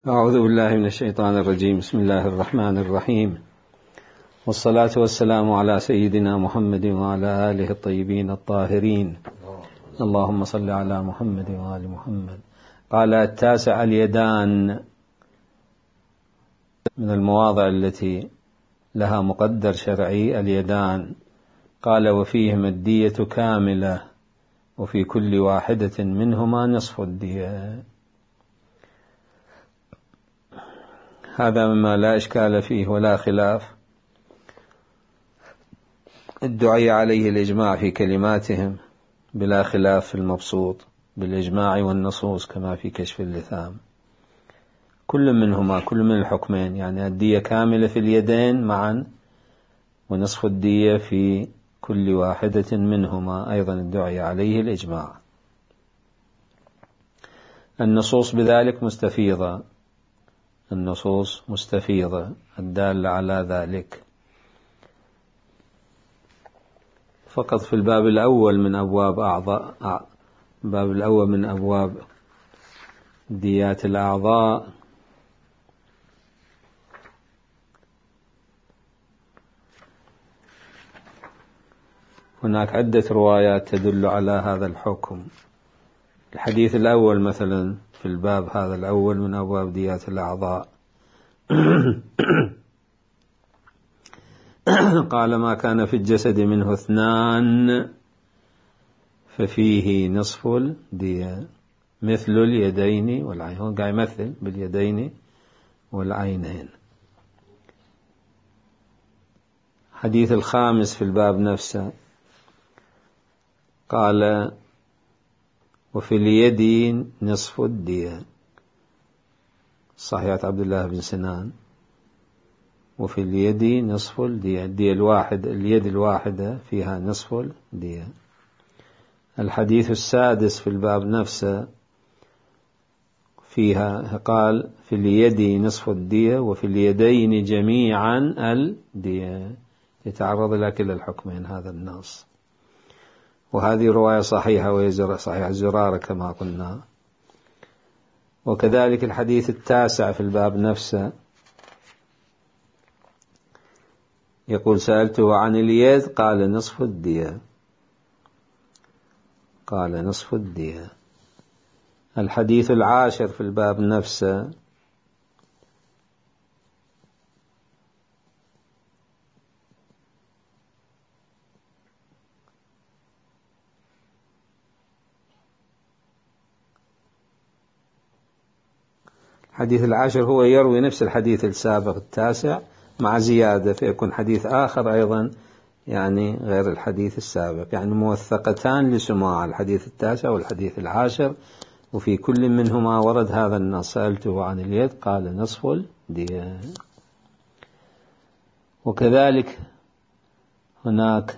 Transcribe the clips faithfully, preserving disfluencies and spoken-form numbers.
أعوذ بالله من الشيطان الرجيم. بسم الله الرحمن الرحيم، والصلاة والسلام على سيدنا محمد وعلى آله الطيبين الطاهرين. اللهم صل على محمد وآل محمد. قال: التاسع اليدان. من المواضع التي لها مقدر شرعي اليدان. قال: وفيهما الدية كاملة، وفي كل واحدة منهما نصف الدية. هذا مما لا إشكال فيه ولا خلاف. ادعي عليه الإجماع في كلماتهم بلا خلاف في المبسوط بالإجماع والنصوص، كما في كشف اللثام. كل منهما كل من الحكمين، يعني الدية كاملة في اليدين معا، ونصف الدية في كل واحدة منهما أيضا ادعي عليه الإجماع. النصوص بذلك مستفيضة، النصوص مستفيضة الدالة على ذلك. فقط في الباب الأول من أبواب أعضاء الباب الأول من أبواب ديات الأعضاء هناك عدة روايات تدل على هذا الحكم. الحديث الأول مثلا في الباب هذا الأول من أبواب ديات الأعضاء قال: ما كان في الجسد منه اثنان ففيه نصف الدية، مثل اليدين والعين. هو قاعد يمثل باليدين والعينين. حديث الخامس في الباب نفسه قال: وفي اليد نصف الدية، صحيحة عبد الله بن سنان. وفي اليد نصف الدية، الدية الواحد اليد الواحدة فيها نصف الدية. الحديث السادس في الباب نفسه فيها قال: في اليد نصف الدية وفي اليدين جميعا الدية، يتعرض إلى كلا الحكمين هذا النص. وهذه رواية صحيحة، وهي صحيح زرارة كما قلنا. وكذلك الحديث التاسع في الباب نفسه يقول: سألته عن اليد قال: نصف الدية، قال: نصف الدية. الحديث العاشر في الباب نفسه الحديث العاشر هو يروي نفس الحديث السابق التاسع مع زيادة، فيكون حديث آخر أيضا يعني غير الحديث السابق، يعني موثقتان لسماع الحديث التاسع والحديث العاشر، وفي كل منهما ورد هذا النص: سألته عن اليد قال: نصف الدية. وكذلك هناك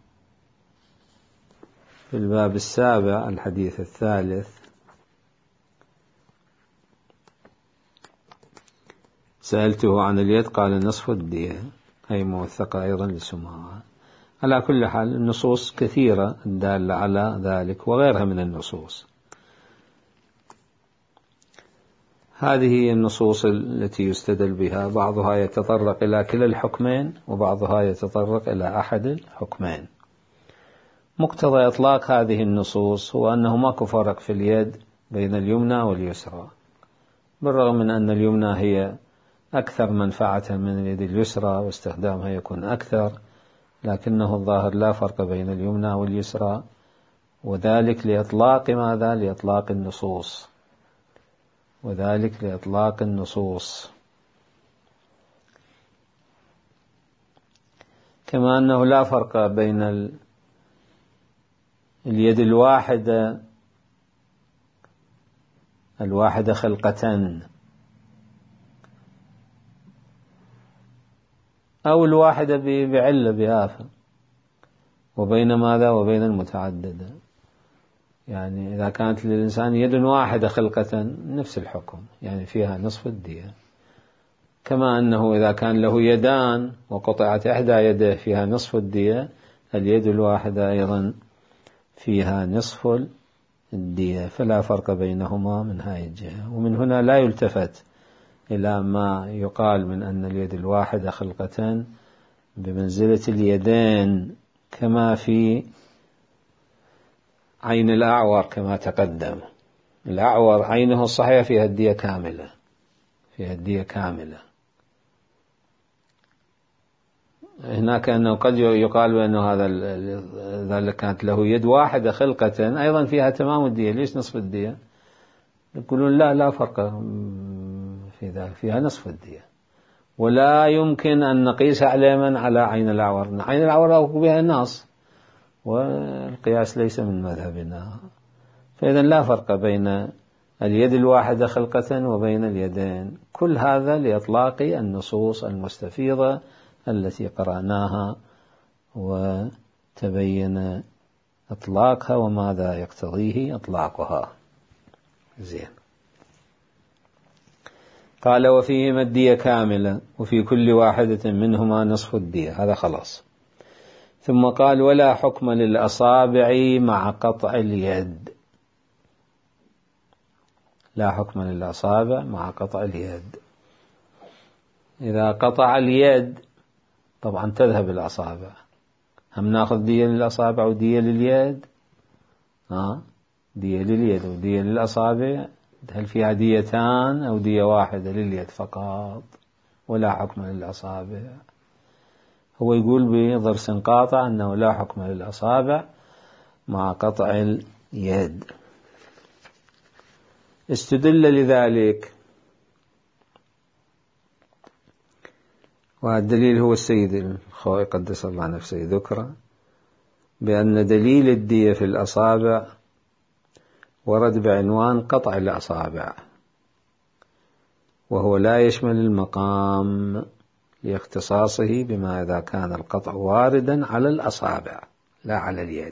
في الباب السابع الحديث الثالث: سألته عن اليد قال: نصف الدية، أي موثقة أيضا لسماعها. على كل حال النصوص كثيرة الدالة على ذلك وغيرها من النصوص. هذه هي النصوص التي يستدل بها، بعضها يتطرق إلى كلا الحكمين وبعضها يتطرق إلى أحد الحكمين. مقتضى إطلاق هذه النصوص هو أنه ماكو فرق في اليد بين اليمنى واليسرى، بالرغم من أن اليمنى هي أكثر منفعة من اليد اليسرى واستخدامها يكون أكثر، لكنه الظاهر لا فرق بين اليمنى واليسرى، وذلك لإطلاق ماذا؟ لإطلاق النصوص، وذلك لإطلاق النصوص. كما أنه لا فرق بين ال... اليد الواحدة الواحدة خلقة أو الواحدة بعلة بآفة، وبين ماذا؟ وبين المتعددة. يعني إذا كانت للإنسان يد واحدة خلقة نفس الحكم، يعني فيها نصف الدية. كما أنه إذا كان له يدان وقطعت إحدى يده فيها نصف الدية، اليد الواحدة أيضا فيها نصف الدية، فلا فرق بينهما من هذه الجهة. ومن هنا لا يلتفت إلى ما يقال من أن اليد الواحدة خلقة بمنزلة اليدين، كما في عين الأعور كما تقدم. الأعور عينه الصحيحة فيها الدية كاملة، فيها الدية كاملة. هناك أنه قد يقال بأنه هذا ذلك كانت له يد واحدة خلقة أيضا فيها تمام الدية، ليش نصف الدية؟ يقولون لا لا فرق في ذلك، فيها نصف الدية، ولا يمكن أن نقيس على من على عين الأعور. عين الأعور بها النص، والقياس ليس من مذهبنا. فإذا لا فرق بين اليد الواحدة خلقة وبين اليدين. كل هذا لإطلاق النصوص المستفيضة التي قرأناها وتبين إطلاقها وماذا يقتضيه إطلاقها. زين. قال وفيهما الدية كاملة وفي كل واحدة منهما نصف الدية. هذا خلاص. ثم قال ولا حكم للأصابع مع قطع اليد. لا حكم للأصابع مع قطع اليد. إذا قطع اليد طبعا تذهب الأصابع. هم ناخذ دية للأصابع ودية لليد؟ ها؟ دية لليد ودية للأصابع. هل فيها ديتان أو دية واحدة لليد فقط؟ ولا حكم للأصابع. هو يقول بضرس قاطع أنه لا حكم للأصابع مع قطع اليد. استدل لذلك، والدليل هو السيد الخوئي قدس الله نفسه ذكره، بأن دليل الدية في الأصابع ورد بعنوان قطع الأصابع، وهو لا يشمل المقام لاختصاصه بما إذا كان القطع واردا على الأصابع لا على اليد.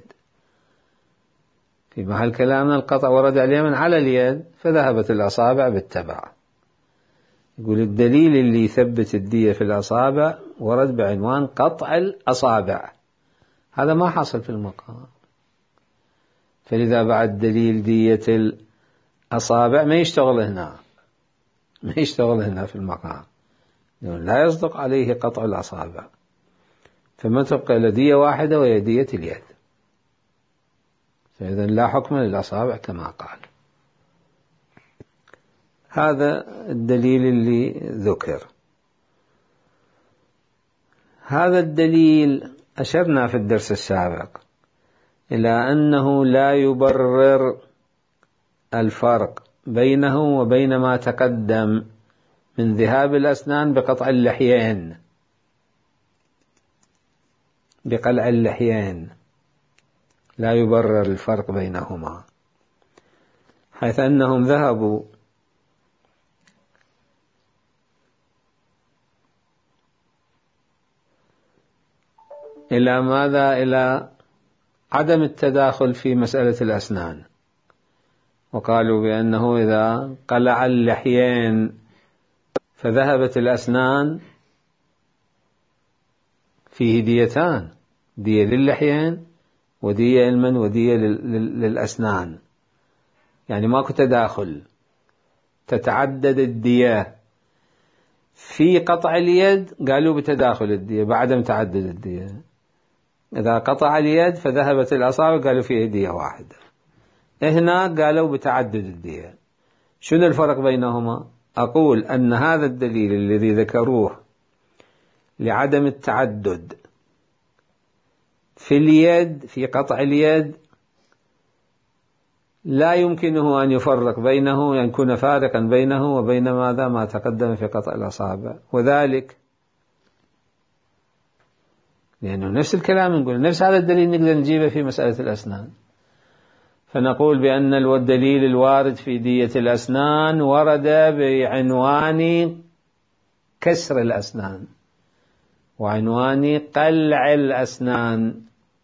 في محل كلامنا القطع ورد اليمن على اليد فذهبت الأصابع بالتبع. يقول الدليل اللي يثبت الدية في الأصابع ورد بعنوان قطع الأصابع، هذا ما حصل في المقام. فلذا بعد دليل دية الأصابع ما يشتغل هنا، ما يشتغل هنا في المقام، لا يصدق عليه قطع الأصابع، فما تبقى إلا دية واحدة وهي دية اليد. فإذا لا حكم للأصابع كما قال. هذا الدليل اللي ذكر. هذا الدليل أشرنا في الدرس السابق إلى أنه لا يبرر الفرق بينه وبين ما تقدم من ذهاب الأسنان بقطع اللحيين، بقلع اللحيين، لا يبرر الفرق بينهما، حيث أنهم ذهبوا إلى ماذا؟ إلى عدم التداخل في مسألة الأسنان، وقالوا بأنه إذا قلع اللحيين فذهبت الأسنان فيه ديتان، دية للحيين ودية المن ودية للأسنان، يعني ماكو تداخل، تتعدد الدية. في قطع اليد قالوا بتداخل الدية بعدم تعدد الدية. إذا قطع اليد فذهبت الأصابع قالوا فيه دية واحدة. هنا قالوا بتعدد الدية. شنو الفرق بينهما؟ أقول أن هذا الدليل الذي ذكروه لعدم التعدد في اليد، في قطع اليد، لا يمكنه أن يفرق بينه، أن يكون فارقا بينه وبين ماذا؟ ما تقدم في قطع الأصابع. وذلك لأنه نفس الكلام نقول، نفس هذا الدليل نقدر نجيبه في مسألة الأسنان، فنقول بأن الدليل الوارد في دية الأسنان ورد بعنوان كسر الأسنان وعنوان قلع الأسنان،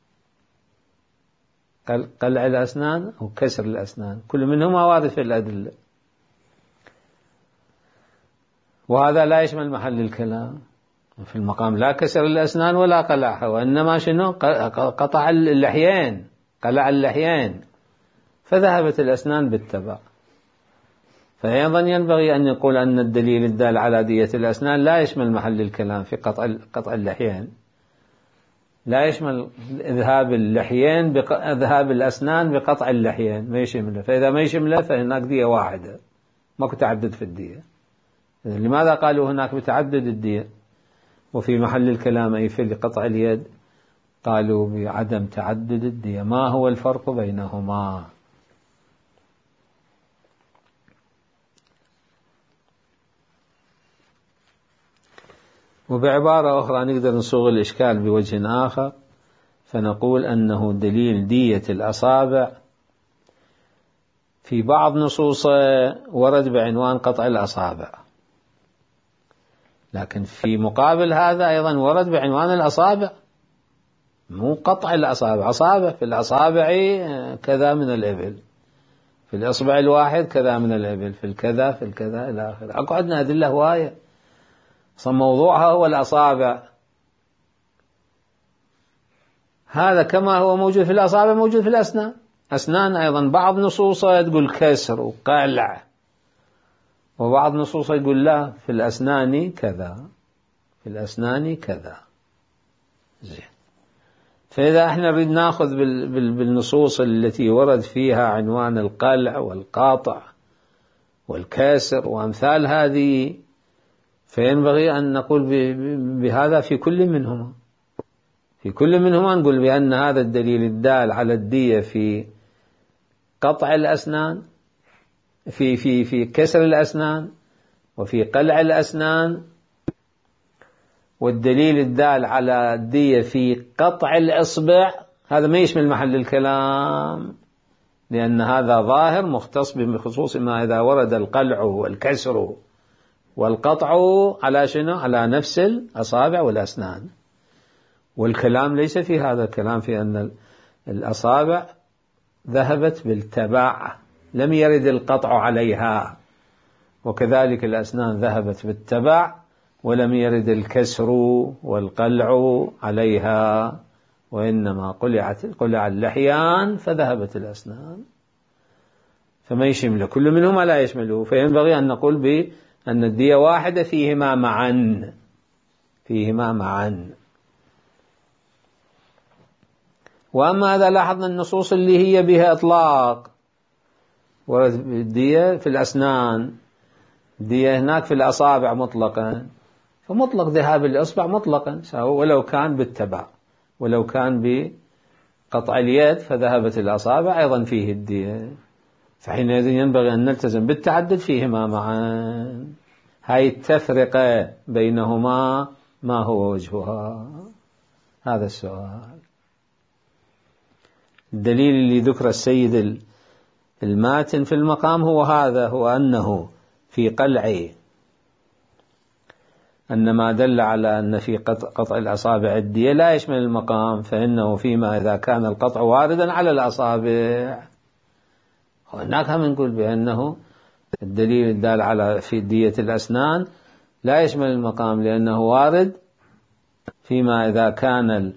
قلع الأسنان أو كسر الأسنان، كل منهما وارد في الأدلة، وهذا لا يشمل محل الكلام في المقام، لا كسر الأسنان ولا قلعها، وإنما شنو؟ قطع اللحيين، قلع اللحيين، فذهبت الأسنان بالتبع. فأيضا ينبغي أن يقول أن الدليل الدال على دية الأسنان لا يشمل محل الكلام في قطع قطع اللحيين، لا يشمل إذهاب اللحيين إذهاب الأسنان بقطع اللحيين، ما يشمله. فإذا ما يشمله فهناك دية واحدة، ماكو تعدد في الدية. لماذا قالوا هناك بتعدد الدية وفي محل الكلام أي في قطع اليد قالوا بعدم تعدد الدية؟ ما هو الفرق بينهما؟ وبعبارة أخرى نقدر نصوغ الإشكال بوجه آخر، فنقول أنه دليل دية الأصابع في بعض نصوصه ورد بعنوان قطع الأصابع، لكن في مقابل هذا أيضا ورد بعنوان الأصابع، مو قطع الأصابع. أصابع في الأصابع كذا من الإبل، في الإصبع الواحد كذا من الإبل، في الكذا في الكذا إلى آخره. أكو عندنا أدلة هواية، موضوعها هو الأصابع. هذا كما هو موجود في الأصابع موجود في الأسنان. أسنان أيضا بعض نصوصها تقول كسر وقلع، وبعض نصوصها يقول لا، في الأسنان كذا، في الأسنان كذا. زين. فإذا احنا نريد ناخذ بالنصوص التي ورد فيها عنوان القلع والقاطع والكاسر وأمثال هذه، فينبغي أن نقول بهذا في كل منهما، في كل منهما نقول بأن هذا الدليل الدال على الدية في قطع الأسنان، في في في كسر الأسنان وفي قلع الأسنان، والدليل الدال على الدية في قطع الإصبع هذا ما يشمل محل الكلام، لأن هذا ظاهر مختص بخصوص ما إذا ورد القلع والكسر والقطع على شنو؟ على نفس الأصابع والأسنان. والكلام ليس في هذا، الكلام في أن الأصابع ذهبت بالتبع، لم يرد القطع عليها، وكذلك الأسنان ذهبت بالتبع ولم يرد الكسر والقلع عليها، وإنما قلعت قلع اللحيان فذهبت الأسنان، فما يشمل كل منهما لا يشمله. فينبغي أن نقول بأن الدية واحدة فيهما معا، فيهما معا. وأما هذا لاحظنا النصوص اللي هي بها إطلاق، ورد الدية في الأسنان، الدية هناك في الأصابع مطلقا، فمطلق ذهاب الإصبع مطلقا ولو كان بالتبع، ولو كان بقطع اليد فذهبت الأصابع أيضا فيه الدية. فحينئذ ينبغي أن نلتزم بالتعدد فيهما معا. هاي التفرقة بينهما ما هو وجهها؟ هذا السؤال. الدليل اللي ذكر السيد الماتن في المقام هو هذا، هو أنه في قلع، أن ما دل على أن في قطع الأصابع الدية لا يشمل المقام، فإنه فيما إذا كان القطع واردا على الأصابع. هناك هم نقول بأنه الدليل الدال على في دية الأسنان لا يشمل المقام، لأنه وارد فيما إذا كان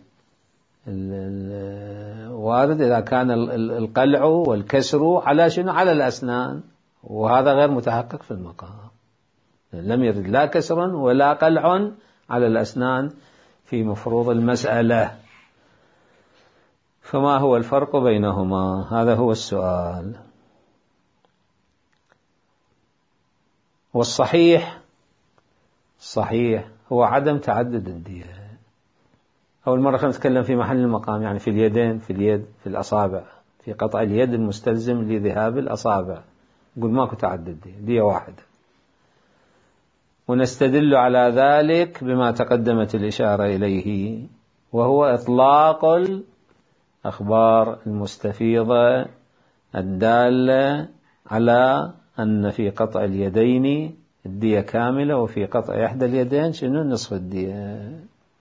وارد إذا كان القلع والكسر على شنو؟ على الأسنان، وهذا غير متحقق في المقام، لم يرد لا كسر ولا قلع على الأسنان في مفروض المسألة. فما هو الفرق بينهما؟ هذا هو السؤال. والصحيح الصحيح هو عدم تعدد الدية. أول مرة خلينا نتكلم في محل المقام، يعني في اليدين، في اليد، في الأصابع، في قطع اليد المستلزم لذهاب الأصابع، نقول ماكو تعدد دية، دية واحدة. ونستدل على ذلك بما تقدمت الإشارة إليه، وهو إطلاق الأخبار المستفيضة الدالة على أن في قطع اليدين الدية كاملة، وفي قطع إحدى اليدين شنو؟ نصف الدية.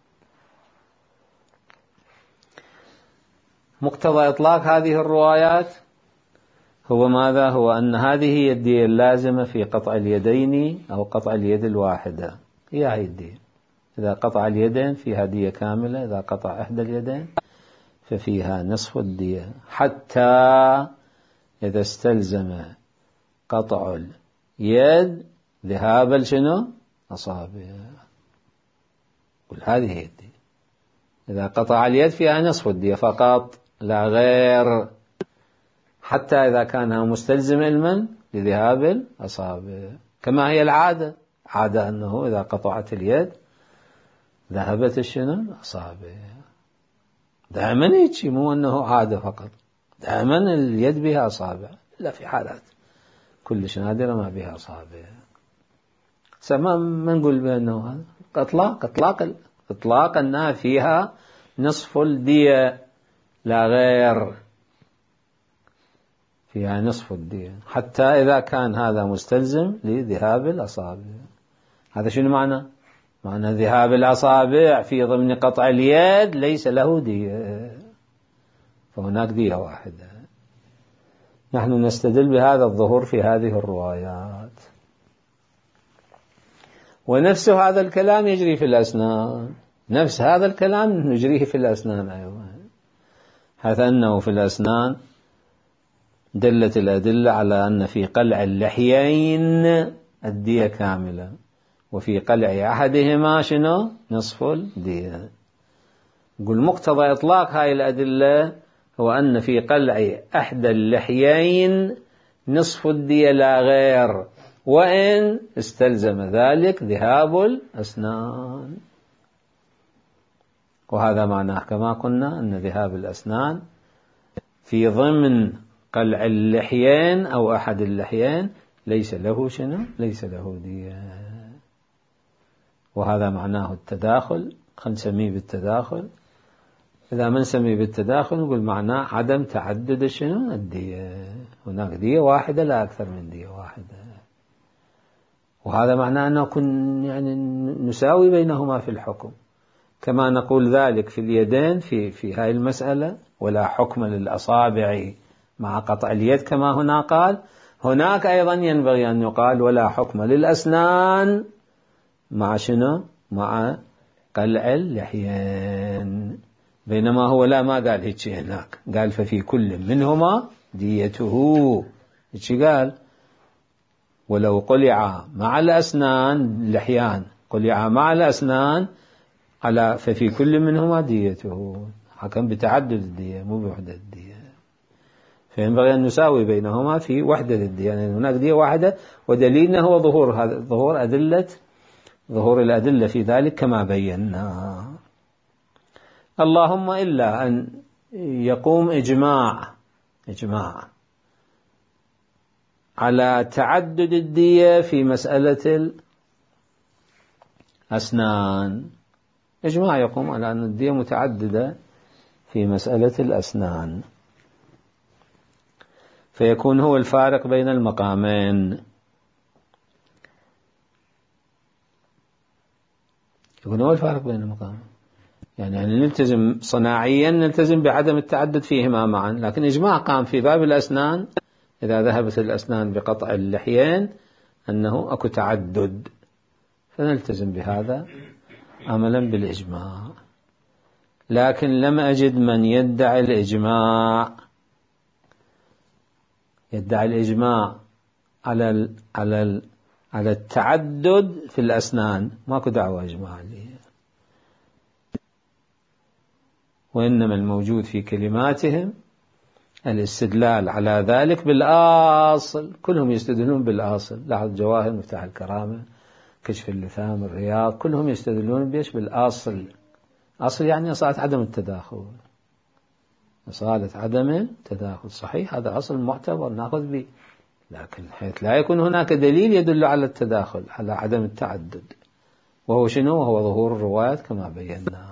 مقتضى إطلاق هذه الروايات هو ماذا؟ هو أن هذه هي الدية اللازمة في قطع اليدين أو قطع اليد الواحدة، هي هي الدية. إذا قطع اليدين فيها دية كاملة، إذا قطع إحدى اليدين ففيها نصف الدية، حتى إذا استلزم قطع يد ذهاب شنو أصابع. قل هذه هي الدية. إذا قطع اليد فيها نصف الدية فقط لا غير، حتى إذا كان مستلزم علما لذهاب الأصابع، كما هي العادة. عادة أنه إذا قطعت اليد ذهبت الشنو الأصابع. دائما هيك، مو أنه عادة فقط، دائما اليد بها أصابع، إلا في حالات كلش نادرة ما بها أصابع. سما ما نقول بأنه هذا إطلاق إطلاق إطلاق أنها فيها نصف الدية لا غير، فيها نصف الدية حتى إذا كان هذا مستلزم لذهاب الأصابع. هذا شنو معنى؟ معنى ذهاب الأصابع في ضمن قطع اليد ليس له دية، فهناك دية واحدة. نحن نستدل بهذا الظهور في هذه الروايات. ونفس هذا الكلام يجري في الأسنان، نفس هذا الكلام نجريه في الأسنان أيضا، حيث أنه في الأسنان دلت الأدلة على أن في قلع اللحيين الدية كاملة، وفي قلع أحدهما شنو نصف الدية. يقول مقتضى إطلاق هاي الأدلة هو أن في قلع أحد اللحيين نصف الدية لا غير، وإن استلزم ذلك ذهاب الأسنان. وهذا معناه كما قلنا أن ذهاب الأسنان في ضمن قلع اللحيين أو أحد اللحيين ليس له شنو ليس له دية. وهذا معناه التداخل، خلينا نسميه بالتداخل. إذا ما نسميه بالتداخل نقول معناه عدم تعدد شنو الدية، هناك دية واحدة لا أكثر من دية واحدة. وهذا معناه أنه كن يعني نساوي بينهما في الحكم، كما نقول ذلك في اليدين في في هاي المسألة، ولا حكم للأصابع مع قطع اليد كما هنا قال. هناك أيضا ينبغي أن يقال ولا حكم للأسنان مع شنو مع قلع اللحيين. بينما هو لا ما قال هيك هناك، قال ففي كل منهما ديته. هيك قال ولو قلع مع الأسنان اللحيان قلع مع الأسنان على ففي كل منهما ديته، حكم بتعدد الدية مو بوحدة الدية. فينبغي أن نساوي بينهما في وحدة الدية، يعني هناك دية واحدة، ودليلنا هو ظهور هذا ظهور أدلة ظهور الأدلة في ذلك كما بينا. اللهم إلا أن يقوم إجماع إجماع على تعدد الدية في مسألة الأسنان، إجماع يقوم على أن الدية متعددة في مسألة الأسنان، فيكون هو الفارق بين المقامين. يكون هو الفارق بين المقامين، يعني, يعني نلتزم صناعيا نلتزم بعدم التعدد فيهما معا، لكن إجماع قام في باب الأسنان إذا ذهبت الأسنان بقطع اللحيين أنه أكو تعدد، فنلتزم بهذا عملا بالإجماع. لكن لم أجد من يدعي الإجماع يدعي الإجماع على ال على ال على التعدد في الأسنان، ماكو دعوة إجماع لي. وإنما الموجود في كلماتهم الاستدلال على ذلك بالأصل، كلهم يستدلون بالأصل. لاحظ جواهر مفتاح الكرامة كشف اللثام الرياض كلهم يستدلون بيش بالأصل. أصل يعني أصالة عدم التداخل، أصالة عدم التداخل صحيح، هذا أصل معتبر نأخذ به، لكن حيث لا يكون هناك دليل يدل على التداخل على عدم التعدد، وهو شنو هو ظهور الروايات كما بينا.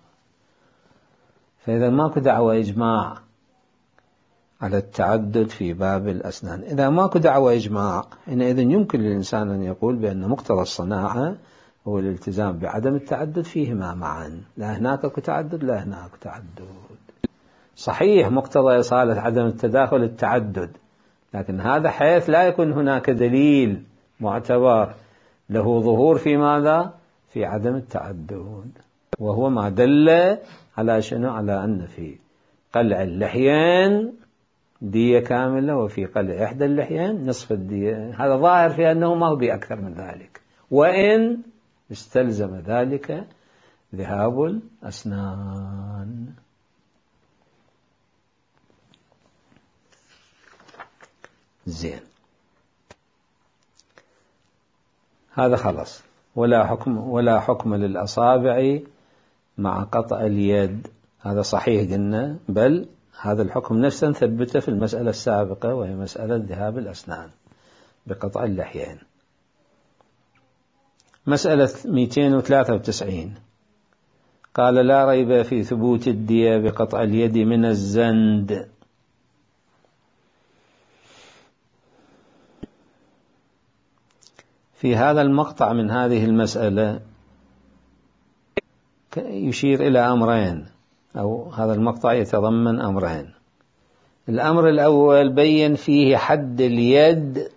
فإذا ماكو دعوة إجماع على التعدد في باب الأسنان. إذا ماكو دعوة إجماع حينئذ يمكن للإنسان أن يقول بأن مقتضى الصناعة هو الالتزام بعدم التعدد فيهما معا، لا هناك تعدد لا هناك تعدد. صحيح مقتضى إصالة عدم التداخل التعدد، لكن هذا حيث لا يكون هناك دليل معتبر له ظهور في ماذا؟ في عدم التعدد، وهو ما دل على شنو؟ على أن في قلع اللحيين دية كاملة وفي قلع إحدى اللحيين نصف الدية. هذا ظاهر في أنه ما هو بأكثر من ذلك، وإن استلزم ذلك ذهاب الأسنان. زين، هذا خلص. ولا حكم ولا حكم للأصابع مع قطع اليد. هذا صحيح قلنا، بل هذا الحكم نفسه ثبته في المسألة السابقة، وهي مسألة ذهاب الأسنان بقطع اللحيين. مسألة مئتين وثلاثة وتسعين قال: لا ريب في ثبوت الدية بقطع اليد من الزند. في هذا المقطع من هذه المسألة يشير إلى أمرين، أو هذا المقطع يتضمن أمرين. الأمر الأول بين فيه حد اليد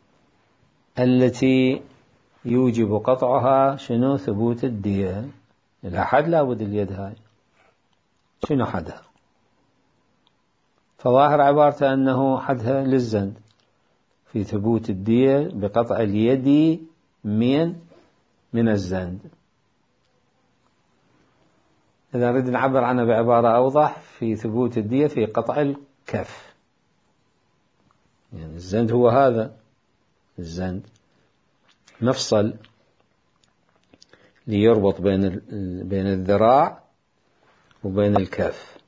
التي يوجب قطعها شنو؟ ثبوت الدية. إلى حد لابد اليد هاي، شنو حدها؟ فظاهر عبارته أنه حدها للزند في ثبوت الدية بقطع اليد من من الزند. إذا نريد نعبر عنه بعبارة أوضح، في ثبوت الدية في قطع الكف. يعني الزند هو هذا الزند، مفصل ليربط بين بين الذراع وبين الكف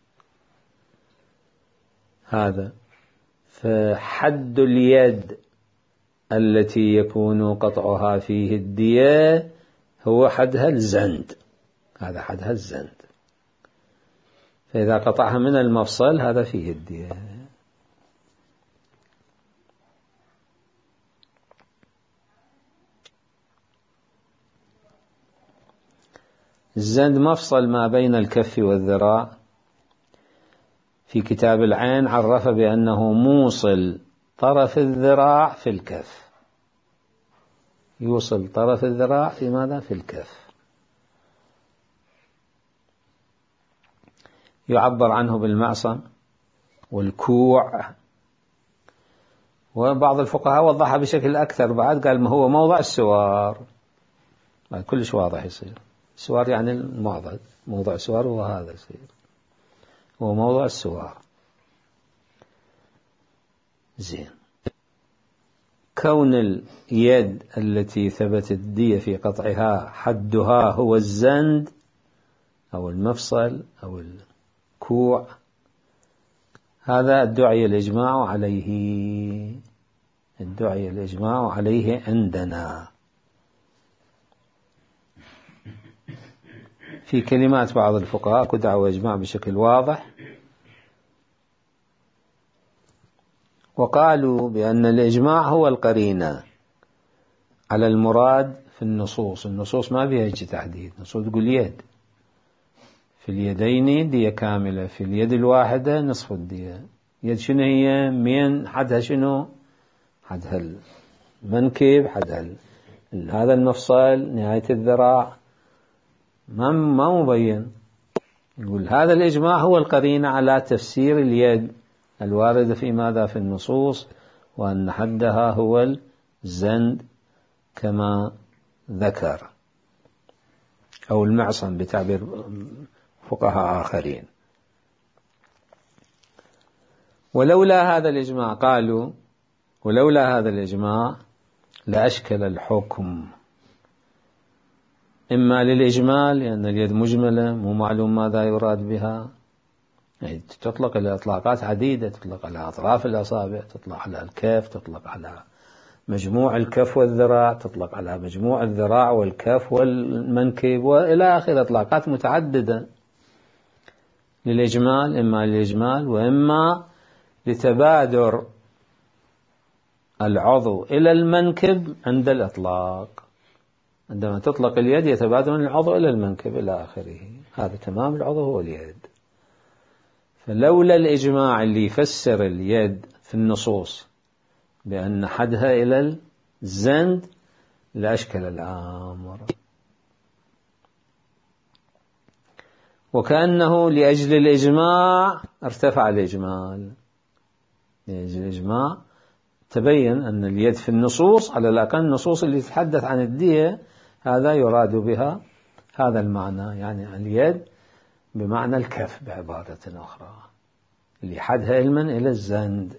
هذا. فحد اليد التي يكون قطعها فيه الدية هو حدها الزند، هذا حدها الزند. فإذا قطعها من المفصل هذا فيه الدية. الزند مفصل ما بين الكف والذراع. في كتاب العين عرف بأنه موصل طرف الذراع في الكف، يوصل طرف الذراع في ماذا؟ في الكف. يعبر عنه بالمعصم والكوع، وبعض الفقهاء وضحها بشكل أكثر بعد، قال ما هو موضع السوار. كلش واضح يصير السوار يعني المعضد، موضع السوار هو هذا يصير هو موضع السوار. زين، كون اليد التي ثبتت الدية في قطعها حدها هو الزند أو المفصل أو الكوع، هذا ادعي الإجماع عليه، ادعي الإجماع عليه عندنا. في كلمات بعض الفقهاء كدعوا إجماع بشكل واضح، وقالوا بأن الإجماع هو القرينة على المراد في النصوص. النصوص ما فيها تحديد، النصوص تقول يد، في اليدين دية كاملة، في اليد الواحدة نصف الدية. يد شنو هي؟ من حدها شنو؟ حدها المنكب، حدها هذا المفصل، نهاية الذراع، ما ما مبين. يقول هذا الإجماع هو القرينة على تفسير اليد الواردة في ماذا؟ في النصوص، وأن حدها هو الزند كما ذكر، أو المعصم بتعبير فقهاء آخرين. ولولا هذا الإجماع، قالوا ولولا هذا الإجماع لأشكل الحكم، إما للإجمال لأن اليد مجملة مو معلوم ماذا يراد بها، يعني تطلق على إطلاقات عديدة، تطلق على أطراف الأصابع، تطلق على الكف، تطلق على مجموع الكف والذراع، تطلق على مجموع الذراع والكف والمنكب وإلى آخر، إطلاقات متعددة للإجمال، إما للإجمال وإما لتبادر العضو إلى المنكب عند الإطلاق. عندما تطلق اليد يتبادر من العضو إلى المنكب إلى آخره، هذا تمام العضو هو اليد. فلولا الإجماع اللي يفسر اليد في النصوص بأن حدها إلى الزند لأشكل الأمر. وكأنه لأجل الإجماع ارتفع الإجمال، الإجماع تبين أن اليد في النصوص على الأقل النصوص اللي تتحدث عن الدية هذا يراد بها هذا المعنى، يعني اليد بمعنى الكف بعبارة أخرى اللي حدها علما إلى الزند.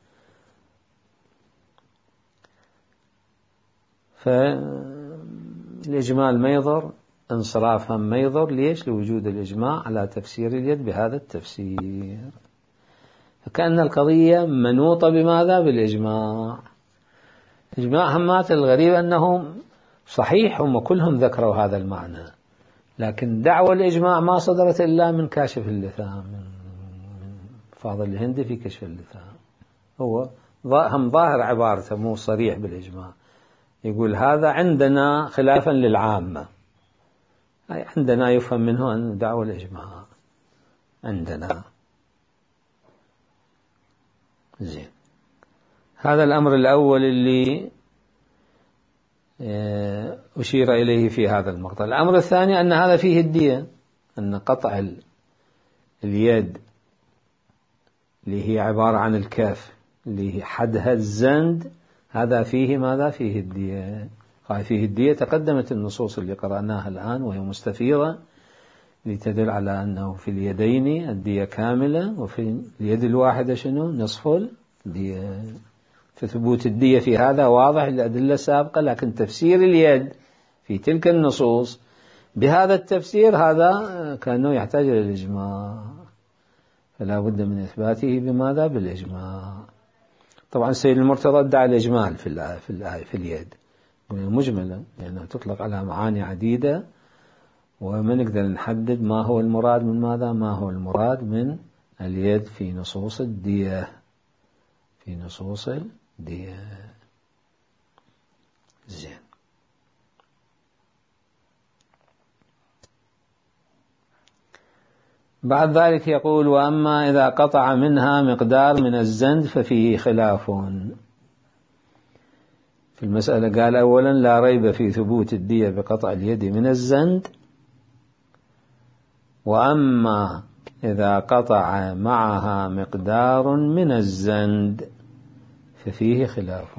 فالإجمال ما يضر، انصرافها ما يضر. ليش؟ لوجود الإجماع على تفسير اليد بهذا التفسير، فكأن القضية منوطة بماذا؟ بالإجماع. إجماع همات الغريب أنهم صحيح هم كلهم ذكروا هذا المعنى، لكن دعوى الإجماع ما صدرت إلا من كاشف اللثام، من فاضل الهندي في كشف اللثام. هو هم ظاهر عبارته مو صريح بالإجماع، يقول هذا عندنا خلافا للعامة، أي عندنا يفهم منه أن دعوى الإجماع عندنا. زين، هذا الأمر الأول اللي أشير إليه في هذا المقطع. الأمر الثاني أن هذا فيه الدية، أن قطع اليد اللي هي عبارة عن الكاف اللي هي حدها الزند، هذا فيه ماذا؟ فيه الدية. فيه الدية تقدمت النصوص اللي قرأناها الآن وهي مستفيضة لتدل على أنه في اليدين الدية كاملة، وفي اليد الواحدة شنو؟ نصف الدية. فثبوت الدية في هذا واضح للأدلة السابقة، لكن تفسير اليد في تلك النصوص بهذا التفسير هذا كأنه يحتاج إلى الإجماع، فلا بد من إثباته بماذا؟ بالإجماع. طبعا السيد المرتضى ادعى الإجمال في الآية في الآية في اليد مجملة، لأنها يعني تطلق على معاني عديدة، وما نقدر نحدد ما هو المراد من ماذا؟ ما هو المراد من اليد في نصوص الدية، في نصوص الدية. زين، بعد ذلك يقول وأما إذا قطع منها مقدار من الزند ففيه خلاف في المسألة. قال أولا لا ريب في ثبوت الدية بقطع اليد من الزند، وأما إذا قطع معها مقدار من الزند ففيه خلاف.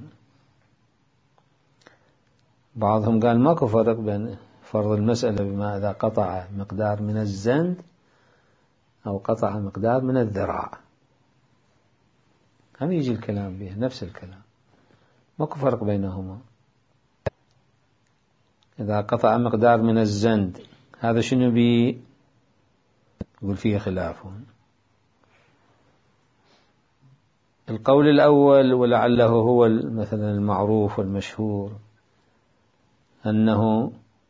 بعضهم قال ماكو فرق بين فرض المسألة بما إذا قطع مقدار من الزند أو قطع مقدار من الذراع، هم يجي الكلام به نفس الكلام، ماكو فرق بينهما. إذا قطع مقدار من الزند هذا شنو بي؟ يقول فيه خلاف. القول الأول ولعله هو مثلا المعروف والمشهور أنه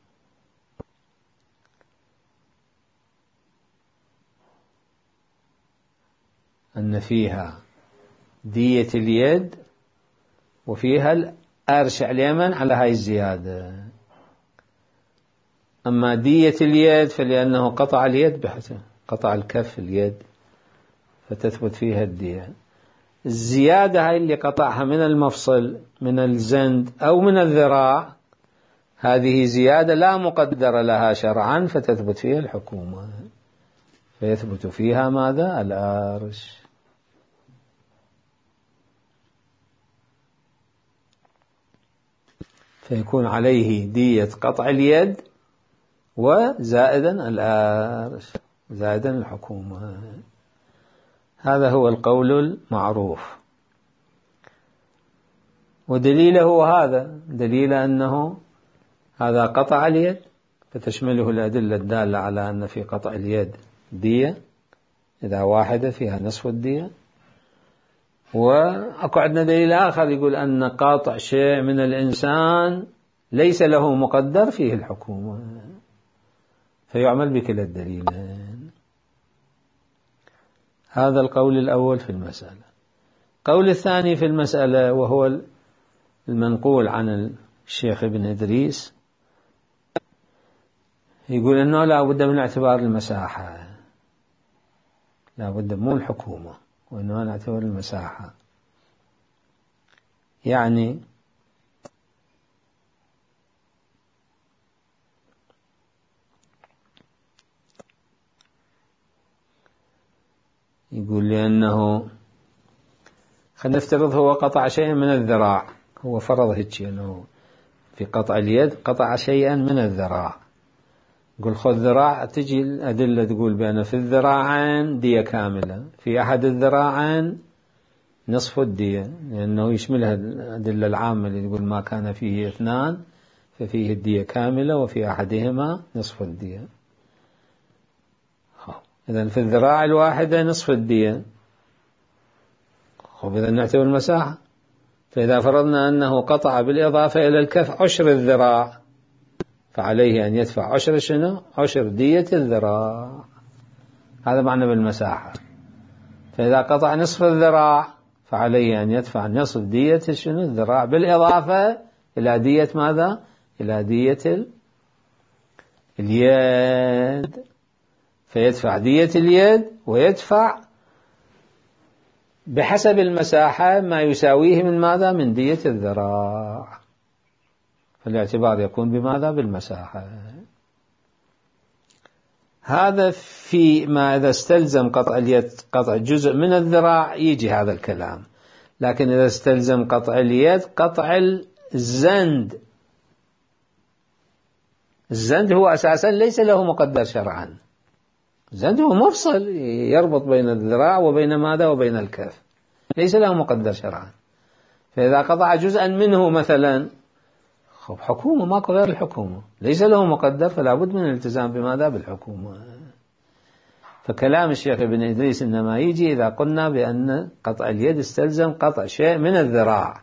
أن فيها دية اليد وفيها الأرشع اليمن على هاي الزيادة. أما دية اليد فلأنه قطع اليد بحسب قطع الكف اليد فتثبت فيها الدية. الزيادة هاي اللي قطعها من المفصل من الزند أو من الذراع هذه زيادة لا مقدر لها شرعا فتثبت فيها الحكومة، فيثبت فيها ماذا؟ الأرش. فيكون عليه دية قطع اليد وزائدا الأرش زائدا الحكومة. هذا هو القول المعروف، ودليله هذا دليل أنه هذا قطع اليد فتشمله الأدلة الدالة على أن في قطع اليد دية إذا واحدة فيها نصف الدية. وأكو عندنا دليل آخر يقول أن قاطع شيء من الإنسان ليس له مقدر فيه الحكومة، فيعمل بكلا الدليلين. هذا القول الأول في المسألة. القول الثاني في المسألة وهو المنقول عن الشيخ ابن إدريس يقول أنه لا بد من اعتبار المساحة، لا بد مو الحكومة وإنما نعتبر المساحة. يعني يقول لأنه خلينا نفترض هو قطع شيئا من الذراع، هو فرض هيك أنه في قطع اليد قطع شيئا من الذراع. قل خذ ذراع، تجي الأدلة تقول بأن في الذراعين دية كاملة، في أحد الذراعين نصف الدية، لأنه يشملها الأدلة العامة اللي تقول ما كان فيه اثنان ففيه الدية كاملة وفي أحدهما نصف الدية. إذن في الذراع الواحدة نصف الدية. خب إذا نعتبر المساحة، فإذا فرضنا أنه قطع بالإضافة إلى الكف عشر الذراع فعليه أن يدفع عشر شنو؟ عشر دية الذراع. هذا معنى بالمساحة. فإذا قطع نصف الذراع فعليه أن يدفع نصف دية شنو؟ الذراع، بالإضافة إلى دية ماذا؟ إلى دية اليد، فيدفع دية اليد ويدفع بحسب المساحة ما يساويه من ماذا؟ من دية الذراع. فالاعتبار يكون بماذا؟ بالمساحة. هذا في ما إذا استلزم قطع اليد قطع جزء من الذراع يجي هذا الكلام، لكن إذا استلزم قطع اليد قطع الزند، الزند هو أساسا ليس له مقدر شرعا، الزند هو مفصل يربط بين الذراع وبين ماذا؟ وبين الكف، ليس له مقدر شرعا. فإذا قطع جزءا منه مثلا، خب حكومة ماكو غير الحكومة، ليس له مقدر، فلا بد من الالتزام بماذا؟ بالحكومة. فكلام الشيخ ابن إدريس إنما يجي إذا قلنا بأن قطع اليد استلزم قطع شيء من الذراع.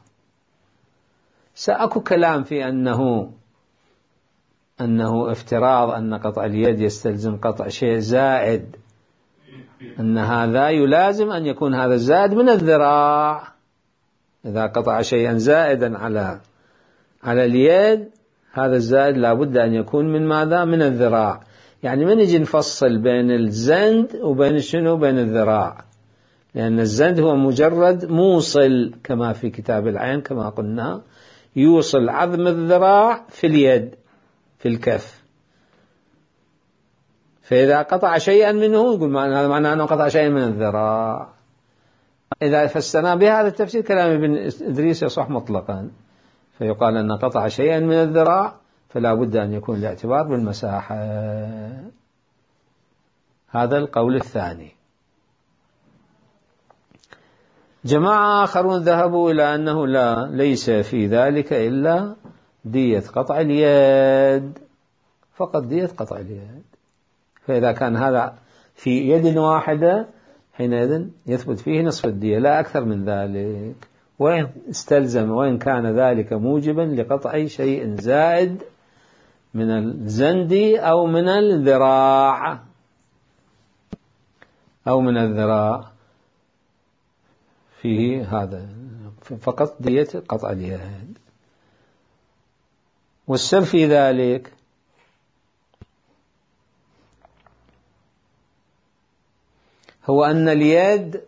سأكو كلام في أنه أنه افتراض أن قطع اليد يستلزم قطع شيء زائد، أن هذا يلازم أن يكون هذا الزائد من الذراع. إذا قطع شيئا زائدا على على اليد، هذا الزائد لابد أن يكون من ماذا؟ من الذراع. يعني ما نجي نفصل بين الزند وبين شنو؟ بين الذراع، لأن الزند هو مجرد موصل كما في كتاب العين كما قلنا، يوصل عظم الذراع في اليد في الكف. فإذا قطع شيئا منه يقول هذا معناه أنه قطع شيئا من الذراع. إذا فسرنا بهذا التفسير كلام ابن إدريس يصح مطلقا، فيقال أن قطع شيئا من الذراع فلا بد أن يكون الاعتبار بالمساحة. هذا القول الثاني. جماعة آخرون ذهبوا إلى أنه لا، ليس في ذلك إلا دية قطع اليد، فقط دية قطع اليد. فإذا كان هذا في يد واحدة حينئذ يثبت فيه نصف الدية لا أكثر من ذلك، وإن استلزم وإن كان ذلك موجبا لقطع شيء زائد من الزند أو من الذراع أو من الذراع فيه هذا فقط دية قطع اليد. والسر في ذلك هو أن اليد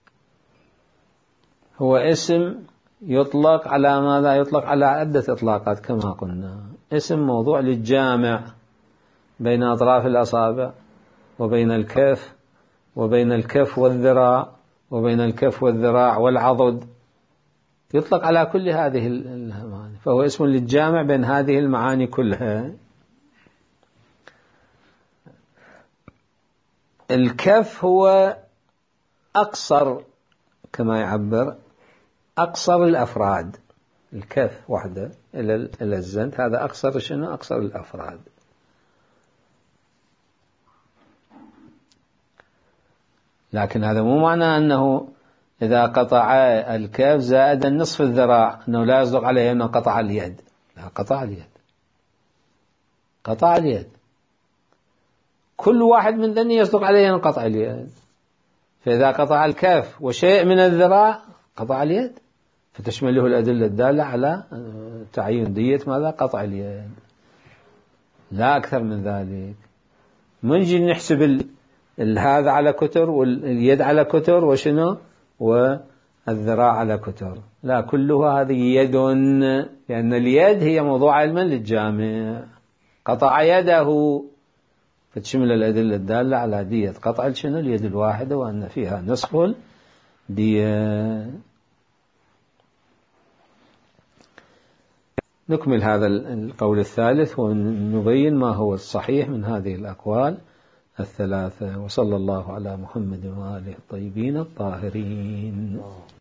هو اسم يطلق على ماذا؟ يطلق على عدة إطلاقات كما قلنا. اسم موضوع للجامع بين أطراف الأصابع وبين الكف وبين الكف والذراع وبين الكف والذراع والعضد، يطلق على كل هذه المعاني، فهو اسم للجامع بين هذه المعاني كلها. الكف هو أقصر كما يعبر أقصر الأفراد، الكف وحده إلى إلى الزند، هذا أقصر شنو؟ أقصر الأفراد. لكن هذا مو معنى أنه إذا قطع الكف زائد النصف الذراع أنه لا يصدق عليه أنه قطع اليد، لا، قطع اليد، قطع اليد، كل واحد من ذني يصدق عليه أنه قطع اليد. فإذا قطع الكف وشيء من الذراع قطع اليد، فتشمله الأدلة الدالة على تعيين دية ماذا؟ قطع اليد، لا أكثر من ذلك. منجي نحسب هذا على كتر واليد على كتر وشنو والذراع على كتر، لا، كلها هذه يد، لأن اليد هي موضوع علما للجامع. قطع يده فتشمل الأدلة الدالة على دية قطع شنو؟ اليد الواحدة، وأن فيها نصف دية. نكمل هذا القول الثالث ونبين ما هو الصحيح من هذه الأقوال الثلاثة. وصلى الله على محمد وآله الطيبين الطاهرين.